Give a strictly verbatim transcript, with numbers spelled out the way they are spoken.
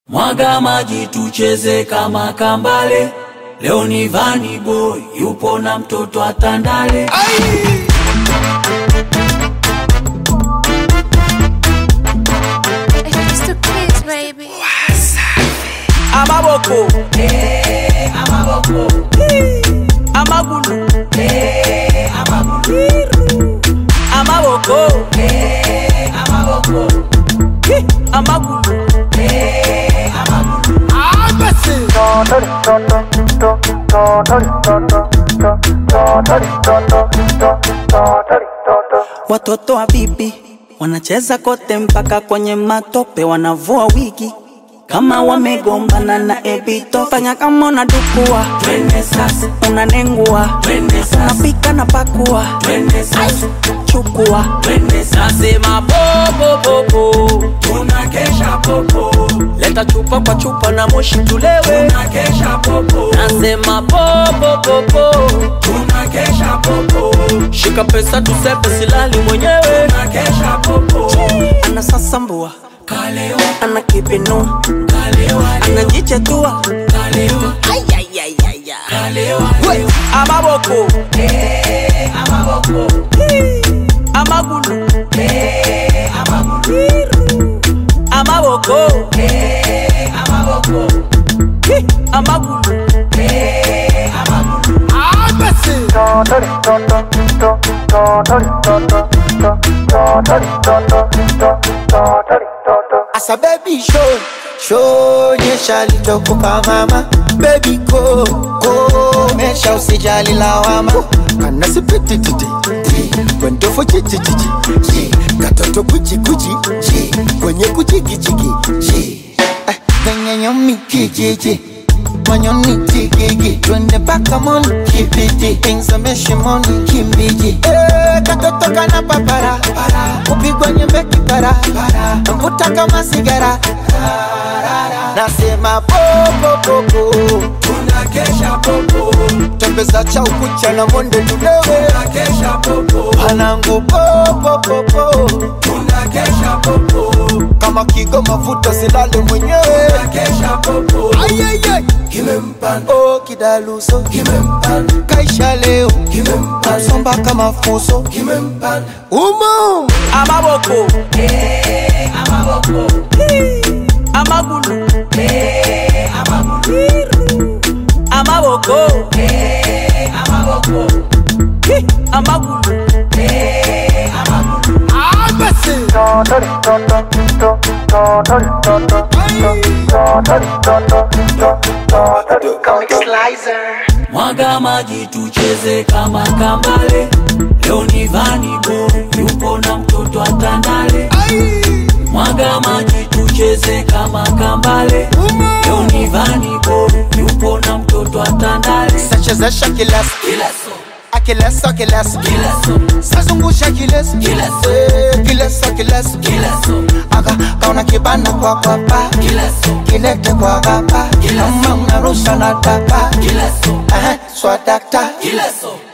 Mwaga maji tucheze kama kambale. Leo ni Vanny Boy yupo na mtoto atandale. It's the kids, baby. Amaboko, Eh, amaboko. amagulu, Eh, amagulu. amaboko, Eh, amaboko. amagulu. Eh, amagulu. Watoto wa bibi wanacheza kote mpaka kwenye matope, wanavua wigi kama wamegombana na ebito. Fanya kama unadukua, Twende sasa, unanengua, twende sasa, unapika na pakua, twende sasa, chukua. twende sasa. Nasema popo popo, Tunakesha popo, leta chupa kwa chupa na moshi tulewe. tunakesha popo, Nasema popo popo, tunakesha popo, shika pesa tusepe silali mwenyewe. tunakesha popo. Anasasambua, Kalewa, ana kipinua, kalewa, anajichetua. kalewa, kalewa, We, amaboko, eh, amaboko, amagulu, eh, amagulu, amaboko, eh, amaboko, amagulu. eh, amagulu. Asa baby show, show nyesha litokoka mama. Baby go, go, mesha usijali lawama. Kana sipiti titi, kwendo fo chichi chichi, chi, katoto kuchi kuchi, chi, kwenye kuchi kichi kichi. Eh, kwenye nyomi kijiji, manyoni tigigi, twende paka moni kipiti, pingza meshi moni kimbiji. Eh, katoto kana papara, kupigwa nyembe kipara, mvuta kama sigara. Nasema popo popo, Tunakesha popo, tembeza cha ukucha na monde tulewe. tunakesha popo, Panangu popo popo, tunakesha popo, kama kigo mafuta silale mwenyewe. tunakesha popo. Ayayay, Kimempanda, oh kidaluso, kimempanda, kaisha leo, kimempanda, somba kama fuso. kimempanda. Umo, Amaboko, Eh, amaboko, amagulu, eh, amagulu, amaboko, eh, amaboko, amagulu. eh, amagulu. Mwaga maji tucheze kama kambale. Leo ni Vanny Boy yupo na mtoto atandale. Mwaga maji tucheze kama kambale. Leo ni Vanny Boy yupo na mtoto atandale. sachezesha kileso, Kileso, akileso kileso, kileso, sazungusha kileso, Kileso. Eh, kileso kileso, kileso, aka kauna kibana kwa kwa pa, kileso, kilete kwa gapa, Kileso. kama unarusha na tapa, kileso, eh, swadakta. kileso.